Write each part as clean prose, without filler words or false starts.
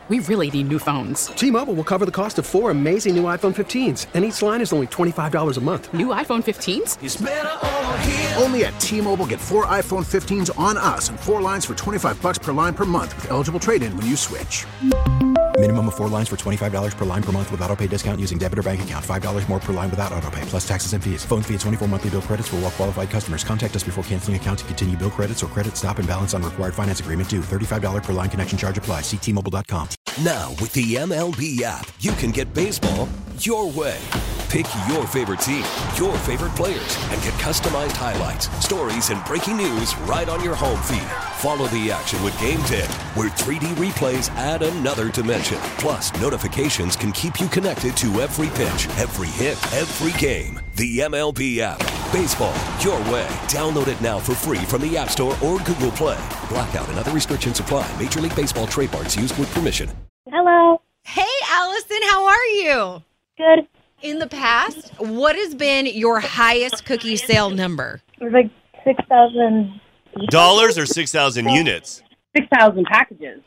We really need new phones. T-Mobile will cover the cost of 4 amazing new iPhone 15s, and each line is only $25 a month. New iPhone 15s? It's better over here. Only at T-Mobile, get 4 iPhone 15s on us and 4 lines for $25 per line per month with eligible trade-in when you switch. Minimum of 4 lines for $25 per line per month with autopay discount using debit or bank account. $5 more per line without autopay, plus taxes and fees. Phone fee at 24 monthly bill credits for well-qualified customers. Contact us before canceling account to continue bill credits or credit stop and balance on required finance agreement due. $35 per line connection charge applies. See T-Mobile.com. Now, with the MLB app, you can get baseball your way. Pick your favorite team, your favorite players, and get customized highlights, stories, and breaking news right on your home feed. Follow the action with Game Day, where 3D replays add another dimension. Plus, notifications can keep you connected to every pitch, every hit, every game. The MLB app. Baseball your way. Download it now for free from the App Store or Google Play. Blackout and other restrictions apply. Major League Baseball trademarks used with permission. Hello. Hey, Allison, how are you? Good. In the past, what has been your highest cookie sale number? It was like 6,000 dollars or 6,000 units? 6,000 packages.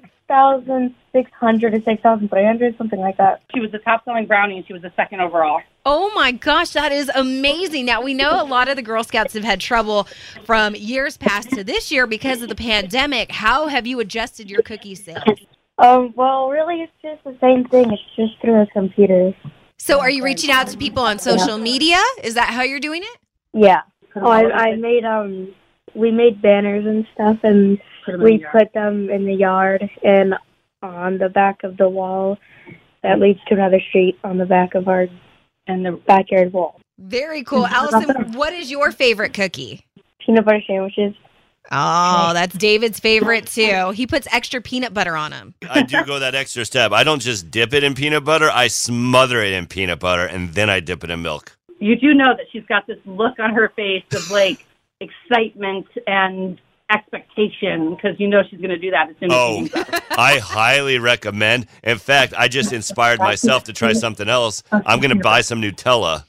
6,600 or 6,300, something like that. She was the top-selling brownie, and she was the second overall. Oh, my gosh, that is amazing. Now, we know a lot of the Girl Scouts have had trouble from years past to this year because of the pandemic. How have you adjusted your cookie sales? Well, really, it's just the same thing. It's just through the computers. So are you reaching out to people on social media? Is that how you're doing it? Yeah. Oh, I made, we made banners and stuff, and we put them in the yard and on the back of the wall that leads to another street on the back of our and the backyard wall. Very cool. Allison, what is your favorite cookie? Peanut butter sandwiches. Oh, that's David's favorite, too. He puts extra peanut butter on them. I do go that extra step. I don't just dip it in peanut butter. I smother it in peanut butter, and then I dip it in milk. You do know that she's got this look on her face of, like, excitement and expectation, because you know she's going to do that as soon as she eats. I highly recommend. In fact, I just inspired myself to try something else. I'm going to buy some Nutella.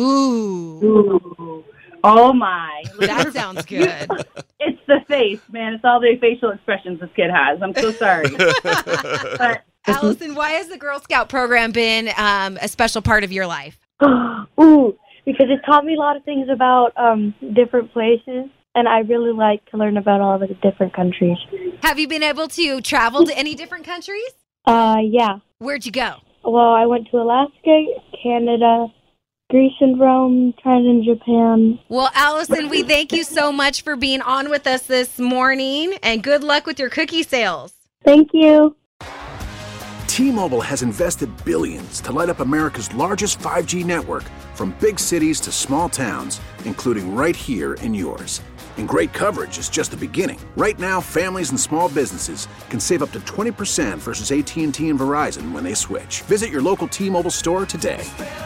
Ooh. Oh, my. That sounds good. It's the face, man. It's all the facial expressions this kid has. I'm so sorry. But, Allison, why has the Girl Scout program been a special part of your life? Ooh, because it taught me a lot of things about different places, and I really like to learn about all the different countries. Have you been able to travel to any different countries? Yeah. Where'd you go? Well, I went to Alaska, Canada, Greece and Rome, China and Japan. Well, Allison, we thank you so much for being on with us this morning, and good luck with your cookie sales. Thank you. T-Mobile has invested billions to light up America's largest 5G network, from big cities to small towns, including right here in yours. And great coverage is just the beginning. Right now, families and small businesses can save up to 20% versus AT&T and Verizon when they switch. Visit your local T-Mobile store today.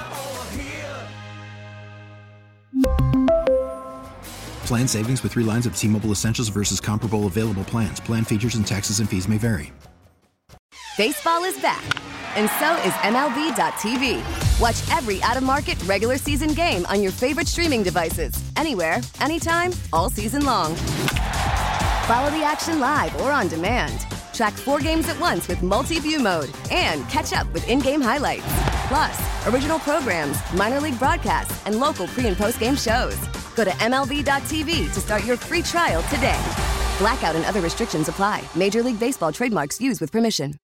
Plan savings with 3 lines of T-Mobile Essentials versus comparable available plans. Plan features and taxes and fees may vary. Baseball is back, and so is MLB.tv. Watch every out-of-market regular season game on your favorite streaming devices, anywhere, anytime, all season long. Follow the action live or on demand. Track 4 games at once with multi-view mode and catch up with in-game highlights. Plus, original programs, minor league broadcasts, and local pre- and post-game shows. Go to MLB.tv to start your free trial today. Blackout and other restrictions apply. Major League Baseball trademarks used with permission.